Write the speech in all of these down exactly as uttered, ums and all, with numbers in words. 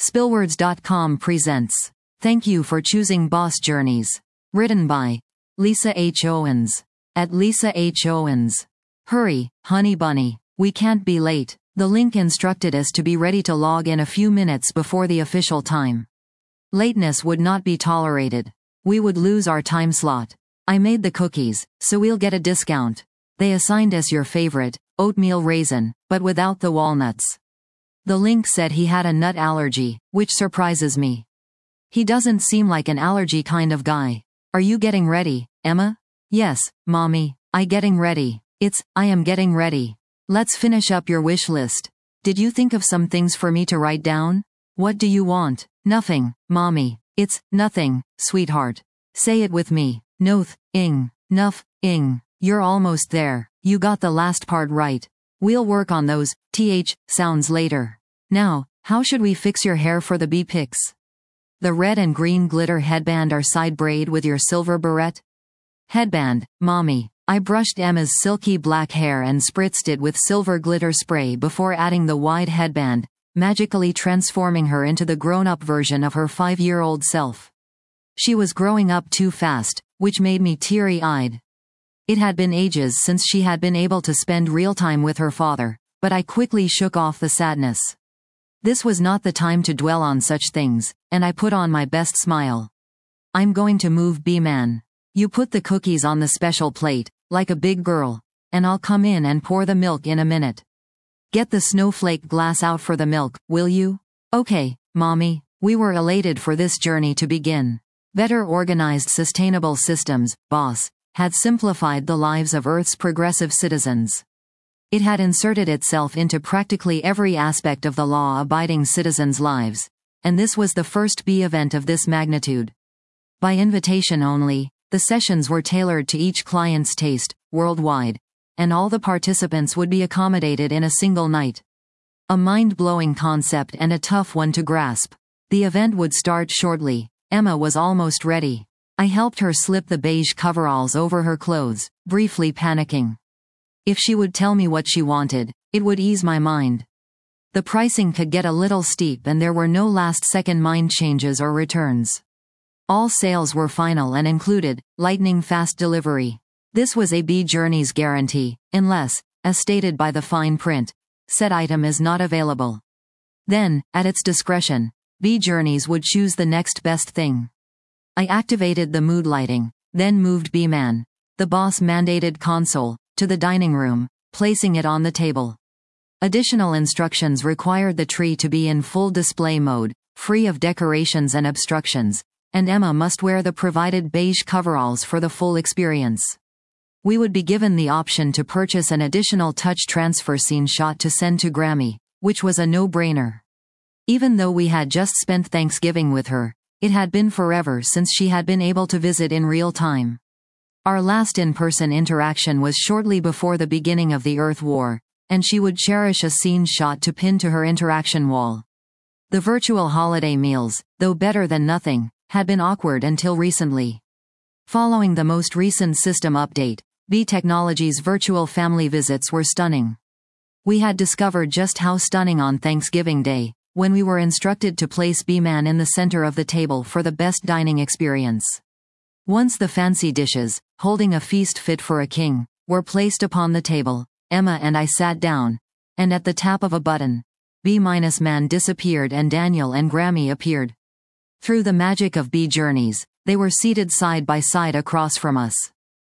Spillwords dot com presents Thank You for Choosing Boss Journeys. Written by Lisa H. Owens. At Lisa H. Owens. Hurry, honey bunny, we can't be late. The link instructed us to be ready to log in a few minutes before the official time. Lateness would not be tolerated. We would lose our time slot. I made the cookies, so we'll get a discount. They assigned us your favorite, oatmeal raisin, but without the walnuts. The link said he had a nut allergy, which surprises me. He doesn't seem like an allergy kind of guy. Are you getting ready, Emma? Yes, mommy, I getting ready. It's, I am getting ready. Let's finish up your wish list. Did you think of some things for me to write down? What do you want? Nothing, mommy. It's, nothing, sweetheart. Say it with me. Noth, ing, nuff, ing. You're almost there. You got the last part right. We'll work on those th sounds later. Now, how should we fix your hair for the bee pics? The red and green glitter headband or side braid with your silver barrette? Headband, mommy. I brushed Emma's silky black hair and spritzed it with silver glitter spray before adding the wide headband, magically transforming her into the grown-up version of her five-year-old self. She was growing up too fast, which made me teary-eyed. It had been ages since she had been able to spend real time with her father, but I quickly shook off the sadness. This was not the time to dwell on such things, and I put on my best smile. I'm going to move B-Man. You put the cookies on the special plate, like a big girl, and I'll come in and pour the milk in a minute. Get the snowflake glass out for the milk, will you? Okay, mommy. We were elated for this journey to begin. Better organized sustainable systems, boss, had simplified the lives of Earth's progressive citizens. It had inserted itself into practically every aspect of the law-abiding citizens' lives, and this was the first B event of this magnitude. By invitation only, the sessions were tailored to each client's taste, worldwide, and all the participants would be accommodated in a single night. A mind-blowing concept and a tough one to grasp. The event would start shortly. Emma was almost ready. I helped her slip the beige coveralls over her clothes, briefly panicking. If she would tell me what she wanted, it would ease my mind. The pricing could get a little steep and there were no last-second mind changes or returns. All sales were final and included lightning-fast delivery. This was a B Journeys guarantee, unless, as stated by the fine print, said item is not available. Then, at its discretion, B Journeys would choose the next best thing. I activated the mood lighting, then moved B-Man, the boss-mandated console, to the dining room, placing it on the table. Additional instructions required the tree to be in full display mode, free of decorations and obstructions, and Emma must wear the provided beige coveralls for the full experience. We would be given the option to purchase an additional touch transfer scene shot to send to Grammy, which was a no-brainer. Even though we had just spent Thanksgiving with her, it had been forever since she had been able to visit in real time. Our last in-person interaction was shortly before the beginning of the Earth War, and she would cherish a scene shot to pin to her interaction wall. The virtual holiday meals, though better than nothing, had been awkward until recently. Following the most recent system update, B Technologies' virtual family visits were stunning. We had discovered just how stunning on Thanksgiving Day, when we were instructed to place B-Man in the center of the table for the best dining experience. Once the fancy dishes, holding a feast fit for a king, were placed upon the table, Emma and I sat down, and at the tap of a button, B-Man disappeared and Daniel and Grammy appeared. Through the magic of B Journeys, they were seated side by side across from us.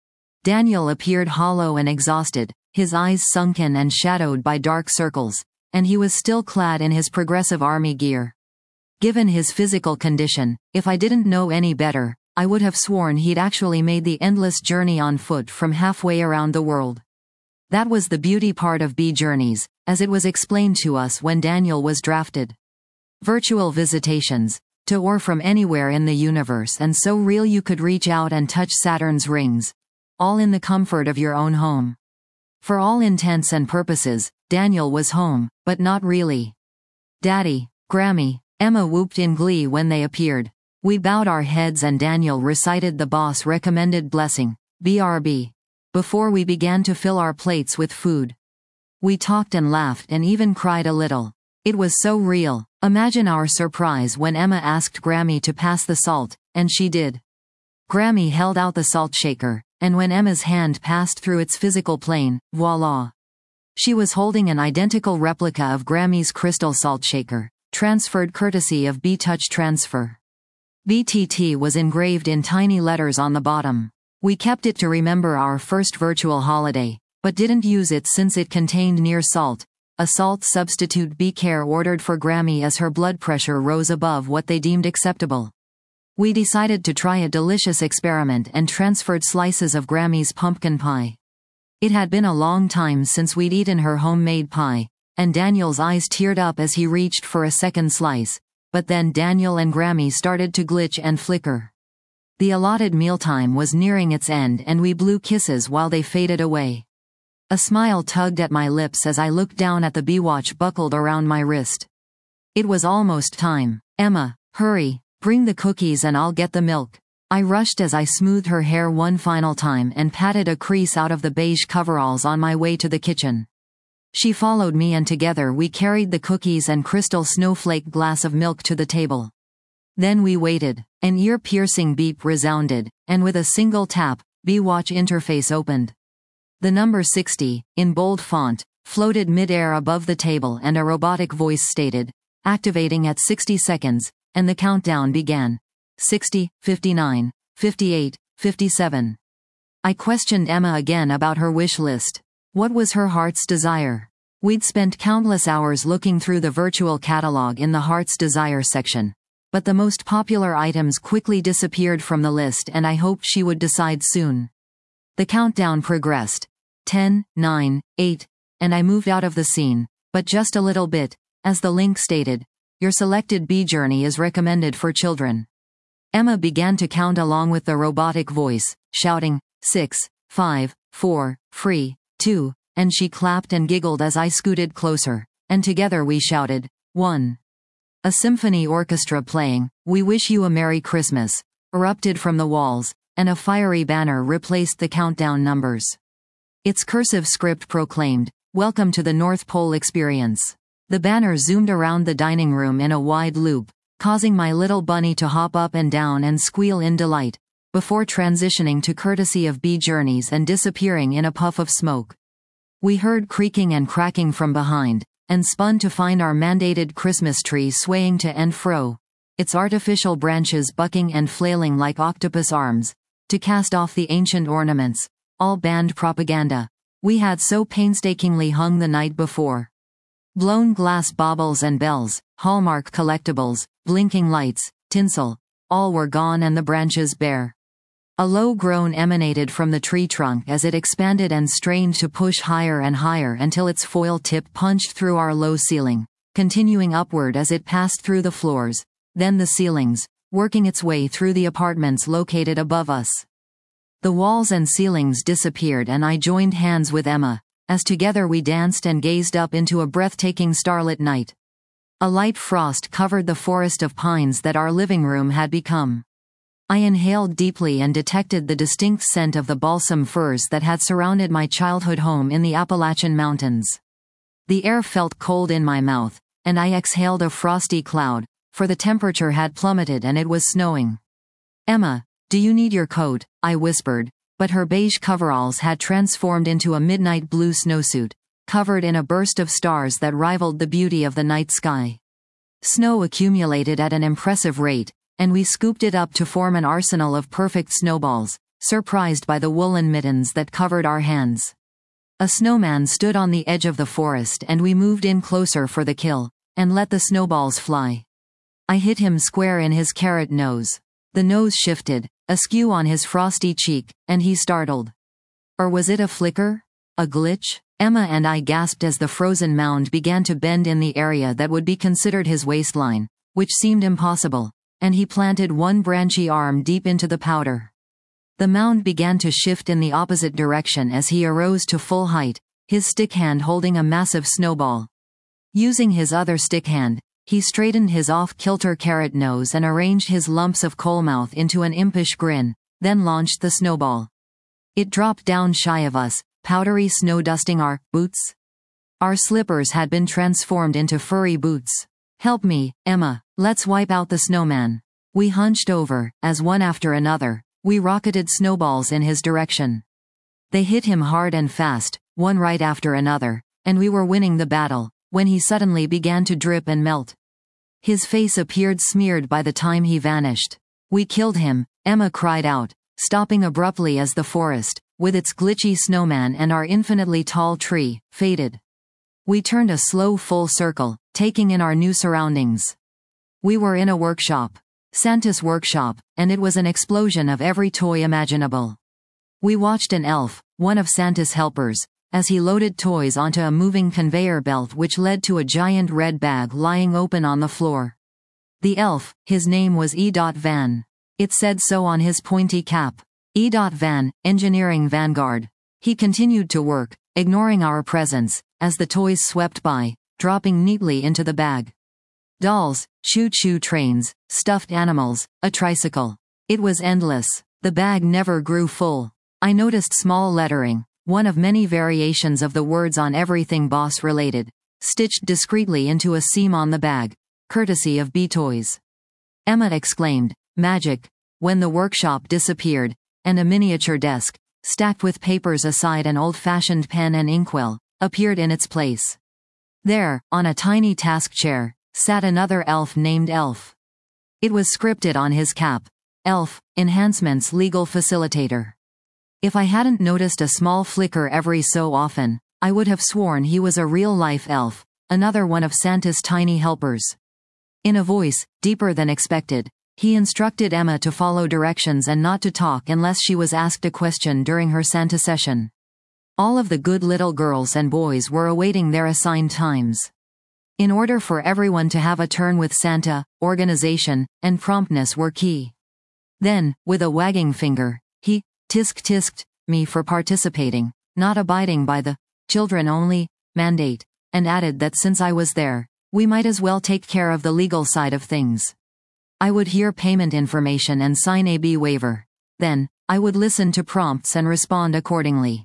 Daniel appeared hollow and exhausted, his eyes sunken and shadowed by dark circles, and he was still clad in his progressive army gear. Given his physical condition, if I didn't know any better, I would have sworn he'd actually made the endless journey on foot from halfway around the world. That was the beauty part of B Journeys, as it was explained to us when Daniel was drafted. Virtual visitations, to or from anywhere in the universe and so real you could reach out and touch Saturn's rings, all in the comfort of your own home. For all intents and purposes, Daniel was home, but not really. Daddy, Grammy, Emma whooped in glee when they appeared. We bowed our heads and Daniel recited the boss-recommended blessing, B R B, before we began to fill our plates with food. We talked and laughed and even cried a little. It was so real, Imagine our surprise when Emma asked Grammy to pass the salt, and she did. Grammy held out the salt shaker, and when Emma's hand passed through its physical plane, voila! She was holding an identical replica of Grammy's crystal salt shaker, transferred courtesy of B-Touch Transfer. B T T was engraved in tiny letters on the bottom. We kept it to remember our first virtual holiday, but didn't use it since it contained near salt, a salt substitute B-Care ordered for Grammy as her blood pressure rose above what they deemed acceptable. We decided to try a delicious experiment and transferred slices of Grammy's pumpkin pie. It had been a long time since we'd eaten her homemade pie, and Daniel's eyes teared up as he reached for a second slice, but then Daniel and Grammy started to glitch and flicker. The allotted mealtime was nearing its end and we blew kisses while they faded away. A smile tugged at my lips as I looked down at the B-watch buckled around my wrist. It was almost time. Emma, hurry, bring the cookies and I'll get the milk. I rushed as I smoothed her hair one final time and patted a crease out of the beige coveralls on my way to the kitchen. She followed me and together we carried the cookies and crystal snowflake glass of milk to the table. Then we waited. An ear-piercing beep resounded, and with a single tap, B-Watch interface opened. The number sixty, in bold font, floated mid-air above the table and a robotic voice stated, activating at sixty seconds, and the countdown began. sixty, fifty-nine, fifty-eight, fifty-seven. I questioned Emma again about her wish list. What was her heart's desire? We'd spent countless hours looking through the virtual catalog in the Heart's Desire section, but the most popular items quickly disappeared from the list and I hoped she would decide soon. The countdown progressed. ten, nine, eight, and I moved out of the scene, but just a little bit, as the link stated, your selected B journey is recommended for children. Emma began to count along with the robotic voice, shouting, six, five, four, three, two, and she clapped and giggled as I scooted closer, and together we shouted, one. A symphony orchestra playing, We Wish You a Merry Christmas, erupted from the walls, and a fiery banner replaced the countdown numbers. Its cursive script proclaimed, Welcome to the North Pole Experience. The banner zoomed around the dining room in a wide loop, causing my little bunny to hop up and down and squeal in delight, before transitioning to courtesy of B Journeys and disappearing in a puff of smoke. We heard creaking and cracking from behind, and spun to find our mandated Christmas tree swaying to and fro, its artificial branches bucking and flailing like octopus arms, to cast off the ancient ornaments, all banned propaganda, we had so painstakingly hung the night before. Blown glass baubles and bells, Hallmark collectibles, blinking lights, tinsel, all were gone and the branches bare. A low groan emanated from the tree trunk as it expanded and strained to push higher and higher until its foil tip punched through our low ceiling, continuing upward as it passed through the floors, then the ceilings, working its way through the apartments located above us. The walls and ceilings disappeared and I joined hands with Emma, as together we danced and gazed up into a breathtaking starlit night. A light frost covered the forest of pines that our living room had become. I inhaled deeply and detected the distinct scent of the balsam firs that had surrounded my childhood home in the Appalachian Mountains. The air felt cold in my mouth, and I exhaled a frosty cloud, for the temperature had plummeted and it was snowing. Emma, do you need your coat? I whispered, but her beige coveralls had transformed into a midnight blue snowsuit, covered in a burst of stars that rivaled the beauty of the night sky. Snow accumulated at an impressive rate, and we scooped it up to form an arsenal of perfect snowballs, surprised by the woolen mittens that covered our hands. A snowman stood on the edge of the forest and we moved in closer for the kill, and let the snowballs fly. I hit him square in his carrot nose. The nose shifted, askew on his frosty cheek, and he startled. Or was it a flicker? A glitch? Emma and I gasped as the frozen mound began to bend in the area that would be considered his waistline, which seemed impossible, and he planted one branchy arm deep into the powder. The mound began to shift in the opposite direction as he arose to full height, his stick hand holding a massive snowball. Using his other stick hand, he straightened his off-kilter carrot nose and arranged his lumps of coal mouth into an impish grin, then launched the snowball. It dropped down shy of us, powdery snow dusting our boots. Our slippers had been transformed into furry boots. Help me, Emma, let's wipe out the snowman. We hunched over, as one after another, we rocketed snowballs in his direction. They hit him hard and fast, one right after another, and we were winning the battle, when he suddenly began to drip and melt. His face appeared smeared by the time he vanished. We killed him, Emma cried out, stopping abruptly as the forest, with its glitchy snowman and our infinitely tall tree, faded. We turned a slow full circle, taking in our new surroundings. We were in a workshop. Santa's workshop, and it was an explosion of every toy imaginable. We watched an elf, one of Santa's helpers, as he loaded toys onto a moving conveyor belt which led to a giant red bag lying open on the floor. The elf, his name was E. Van. It said so on his pointy cap. E. Van, Engineering Vanguard. He continued to work, ignoring our presence, as the toys swept by, dropping neatly into the bag. Dolls, choo-choo trains, stuffed animals, a tricycle. It was endless. The bag never grew full. I noticed small lettering, one of many variations of the words on everything boss-related, stitched discreetly into a seam on the bag, courtesy of B-Toys. Emma exclaimed, "Magic," when the workshop disappeared, and a miniature desk, stacked with papers aside an old-fashioned pen and inkwell, appeared in its place. There, on a tiny task chair, sat another elf named Elf. It was scripted on his cap, Elf, Enhancements Legal Facilitator. If I hadn't noticed a small flicker every so often, I would have sworn he was a real-life elf, another one of Santa's tiny helpers. In a voice, deeper than expected, he instructed Emma to follow directions and not to talk unless she was asked a question during her Santa session. All of the good little girls and boys were awaiting their assigned times. In order for everyone to have a turn with Santa, organization and promptness were key. Then, with a wagging finger, he tisk-tisked me for participating, not abiding by the children-only mandate, and added that since I was there, we might as well take care of the legal side of things. I would hear payment information and sign a B waiver. Then, I would listen to prompts and respond accordingly.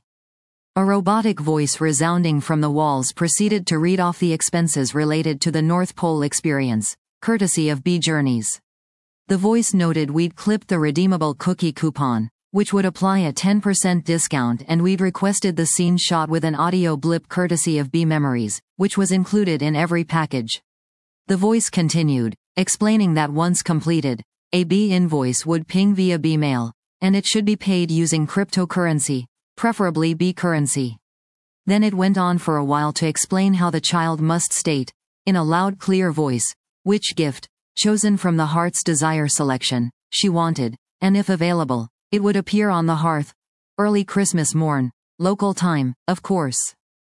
A robotic voice resounding from the walls proceeded to read off the expenses related to the North Pole experience, courtesy of B Journeys. The voice noted we'd clipped the redeemable cookie coupon, which would apply a ten percent discount, and we'd requested the scene shot with an audio blip courtesy of B Memories, which was included in every package. The voice continued, explaining that once completed, a B invoice would ping via B mail, and it should be paid using cryptocurrency, preferably B currency. Then it went on for a while to explain how the child must state, in a loud clear voice, which gift, chosen from the heart's desire selection, she wanted, and if available, it would appear on the hearth, early Christmas morn, local time, of course.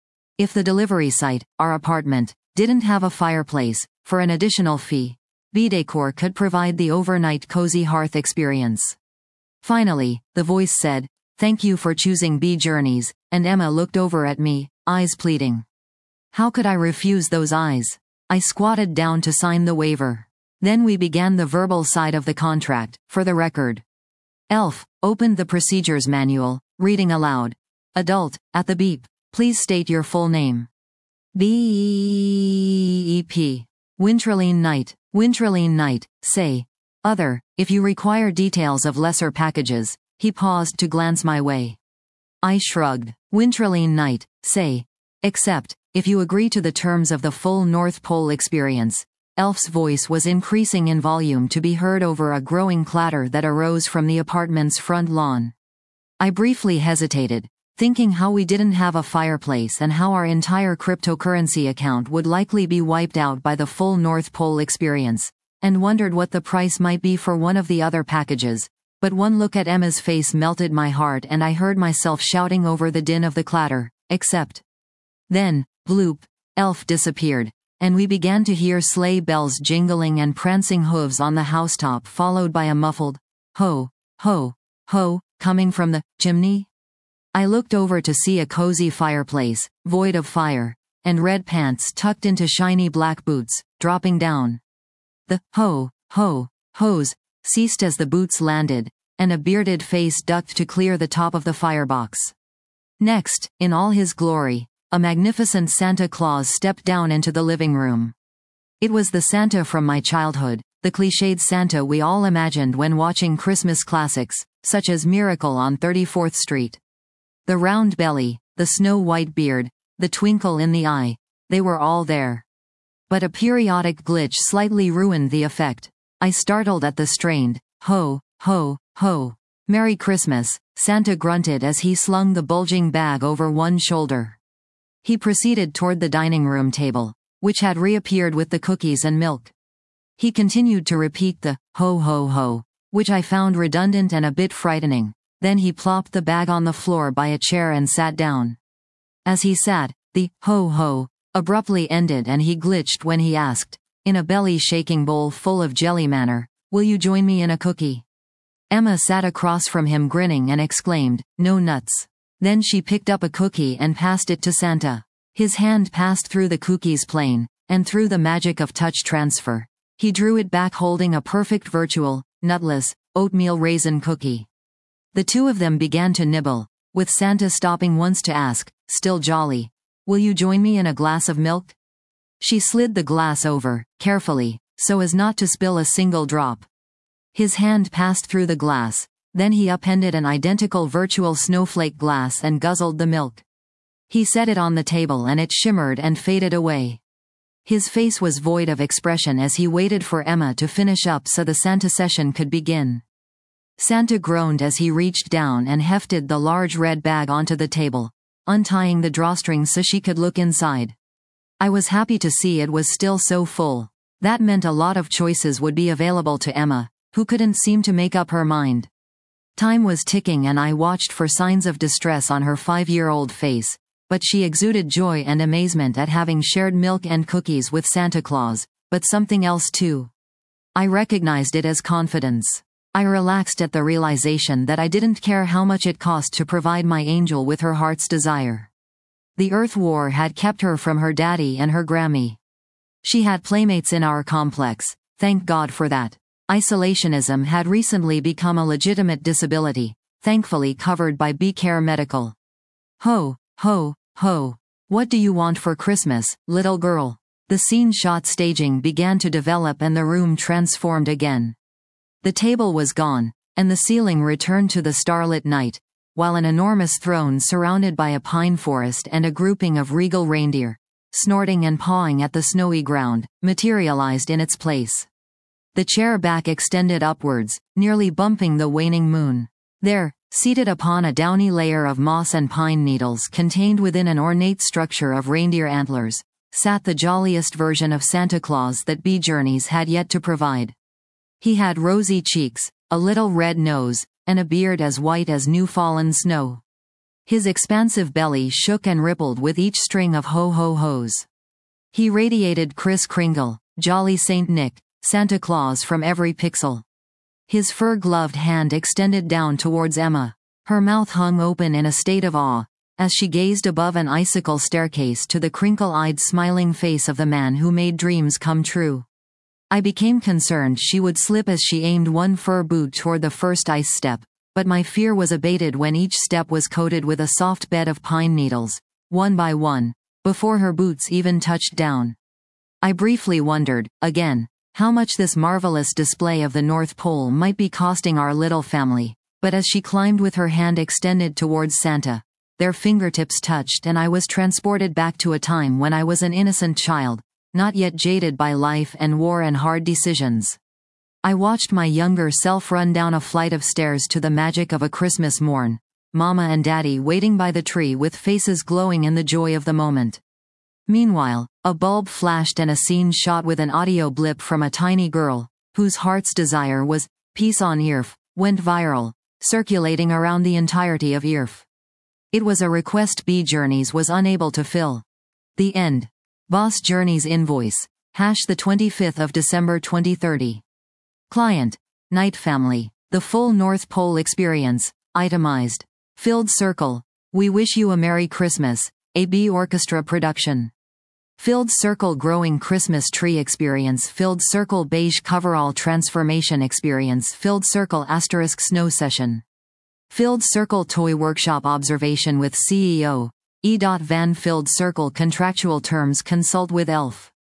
If the delivery site, our apartment, didn't have a fireplace, for an additional fee, B-Decor could provide the overnight cozy hearth experience. Finally, the voice said, "Thank you for choosing B Journeys," and Emma looked over at me, eyes pleading. How could I refuse those eyes? I squatted down to sign the waiver. Then we began the verbal side of the contract, for the record. Elf opened the procedures manual, reading aloud. Adult, at the beep, please state your full name. B E P. Wintraline Knight. Wintraline Knight, say. Other, if you require details of lesser packages. He paused to glance my way. I shrugged. Wintraline Knight, say. Except, if you agree to the terms of the full North Pole experience. Elf's voice was increasing in volume to be heard over a growing clatter that arose from the apartment's front lawn. I briefly hesitated, thinking how we didn't have a fireplace and how our entire cryptocurrency account would likely be wiped out by the full North Pole experience, and wondered what the price might be for one of the other packages. But one look at Emma's face melted my heart, and I heard myself shouting over the din of the clatter, except. Then, bloop, Elf disappeared, and we began to hear sleigh bells jingling and prancing hooves on the housetop, followed by a muffled, ho, ho, ho, coming from the chimney. I looked over to see a cozy fireplace, void of fire, and red pants tucked into shiny black boots, dropping down. The ho, ho, hose ceased as the boots landed, and a bearded face ducked to clear the top of the firebox. Next, in all his glory, a magnificent Santa Claus stepped down into the living room. It was the Santa from my childhood, the cliched Santa we all imagined when watching Christmas classics, such as Miracle on thirty-fourth Street. The round belly, the snow-white beard, the twinkle in the eye, they were all there. But a periodic glitch slightly ruined the effect. I startled at the strained, "Ho, ho, ho. Merry Christmas," Santa grunted as he slung the bulging bag over one shoulder. He proceeded toward the dining room table, which had reappeared with the cookies and milk. He continued to repeat the, "Ho ho ho," which I found redundant and a bit frightening. Then he plopped the bag on the floor by a chair and sat down. As he sat, the, "ho ho," abruptly ended and he glitched when he asked, in a belly-shaking bowl full of jelly manner, "Will you join me in a cookie?" Emma sat across from him grinning and exclaimed, "No nuts." Then she picked up a cookie and passed it to Santa. His hand passed through the cookie's plane, and through the magic of touch transfer, he drew it back holding a perfect virtual, nutless, oatmeal raisin cookie. The two of them began to nibble, with Santa stopping once to ask, still jolly, "Will you join me in a glass of milk?" She slid the glass over, carefully, so as not to spill a single drop. His hand passed through the glass, then he upended an identical virtual snowflake glass and guzzled the milk. He set it on the table and it shimmered and faded away. His face was void of expression as he waited for Emma to finish up so the Santa session could begin. Santa groaned as he reached down and hefted the large red bag onto the table, untying the drawstring so she could look inside. I was happy to see it was still so full. That meant a lot of choices would be available to Emma, who couldn't seem to make up her mind. Time was ticking and I watched for signs of distress on her five-year-old face, but she exuded joy and amazement at having shared milk and cookies with Santa Claus, but something else too. I recognized it as confidence. I relaxed at the realization that I didn't care how much it cost to provide my angel with her heart's desire. The Earth War had kept her from her daddy and her Grammy. She had playmates in our complex, thank God for that. Isolationism had recently become a legitimate disability, thankfully covered by B-Care Medical. Ho, ho, ho. What do you want for Christmas, little girl? The scene shot staging began to develop and the room transformed again. The table was gone, and the ceiling returned to the starlit night, while an enormous throne surrounded by a pine forest and a grouping of regal reindeer, snorting and pawing at the snowy ground, materialized in its place. The chair back extended upwards, nearly bumping the waning moon. There, seated upon a downy layer of moss and pine needles contained within an ornate structure of reindeer antlers, sat the jolliest version of Santa Claus that Bee Journeys had yet to provide. He had rosy cheeks, a little red nose, and a beard as white as new-fallen snow. His expansive belly shook and rippled with each string of ho-ho-hos. He radiated Kris Kringle, Jolly Saint Nick, Santa Claus from every pixel. His fur-gloved hand extended down towards Emma. Her mouth hung open in a state of awe, as she gazed above an icicle staircase to the crinkle-eyed smiling face of the man who made dreams come true. I became concerned she would slip as she aimed one fur boot toward the first ice step, but my fear was abated when each step was coated with a soft bed of pine needles, one by one, before her boots even touched down. I briefly wondered, again, how much this marvelous display of the North Pole might be costing our little family, but as she climbed with her hand extended towards Santa, their fingertips touched and I was transported back to a time when I was an innocent child, not yet jaded by life and war and hard decisions. I watched my younger self run down a flight of stairs to the magic of a Christmas morn, Mama and Daddy waiting by the tree with faces glowing in the joy of the moment. Meanwhile, a bulb flashed and a scene shot with an audio blip from a tiny girl, whose heart's desire was, "Peace on Earth," went viral, circulating around the entirety of Earth. It was a request Bee Journeys was unable to fill. The end. Boss Journeys invoice, hash the twenty-fifth of December twenty thirty. Client, Night Family, the full North Pole experience, itemized. Filled Circle, we wish you a Merry Christmas, a Bee Orchestra production. Filled Circle Growing Christmas Tree Experience, Filled Circle Beige Coverall Transformation Experience, Filled Circle Asterisk Snow Session. Filled Circle Toy Workshop Observation with C E O, E. Van Filled Circle Contractual Terms, consult with Elf.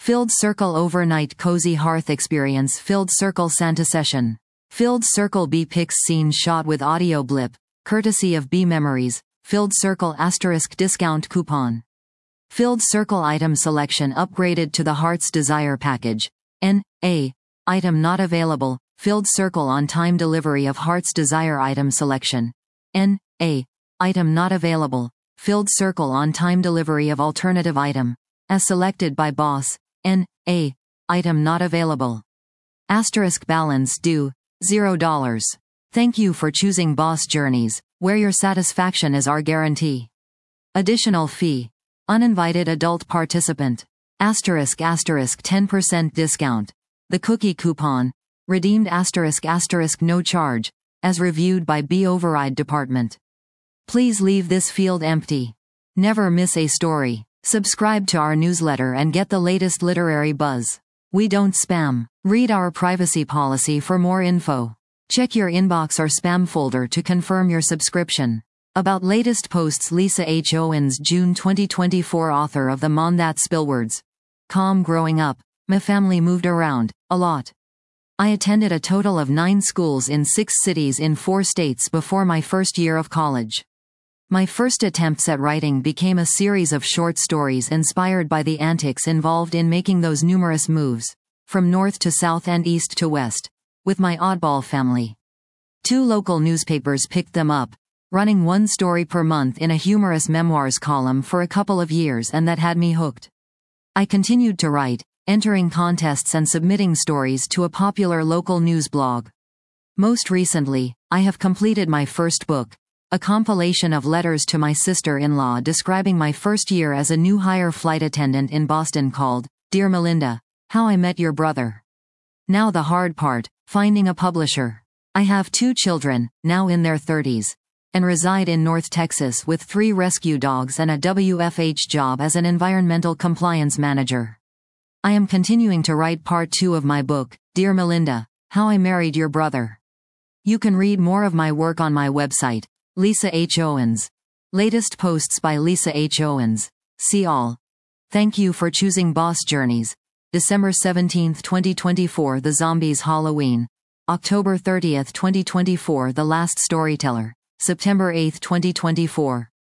Filled Circle Overnight Cozy Hearth Experience. Filled Circle Santa Session. Filled Circle B Pics Scene shot with audio blip, courtesy of B Memories. Filled Circle asterisk discount coupon. Filled Circle item selection upgraded to the Heart's Desire package. N A item not available. Filled Circle on-time delivery of Heart's Desire item selection. N A item not available. Filled Circle on-time delivery of alternative item, as selected by boss. N A item not available. Asterisk balance due zero dollars. Thank you for choosing Boss Journeys, where your satisfaction is our guarantee. Additional fee. Uninvited adult participant. Asterisk asterisk ten percent discount. The cookie coupon. Redeemed asterisk asterisk no charge, as reviewed by B Override Department. Please leave this field empty. Never miss a story. Subscribe to our newsletter and get the latest literary buzz. We don't spam. Read our privacy policy for more info. Check your inbox or spam folder to confirm your subscription. About latest posts. Lisa H. Owens, June twenty twenty-four, author of the Mon That Spillwords. Com. Growing up, my family moved around a lot. I attended a total of nine schools in six cities in four states before my first year of college. My first attempts at writing became a series of short stories inspired by the antics involved in making those numerous moves, from north to south and east to west, with my oddball family. Two local newspapers picked them up, running one story per month in a humorous memoirs column for a couple of years, and that had me hooked. I continued to write, entering contests and submitting stories to a popular local news blog. Most recently, I have completed my first book, a compilation of letters to my sister-in-law describing my first year as a new hire flight attendant in Boston, called Dear Melinda, How I Met Your Brother. Now the hard part, finding a publisher. I have two children, now in their thirties, and reside in North Texas with three rescue dogs and a W F H job as an environmental compliance manager. I am continuing to write part two of my book, Dear Melinda, How I Married Your Brother. You can read more of my work on my website, Lisa H. Owens. Latest posts by Lisa H. Owens. See all. Thank you for choosing Boss Journeys. December seventeenth, twenty twenty-four, The Zombies Halloween. October thirtieth, twenty twenty-four, The Last Storyteller. September eighth, twenty twenty-four.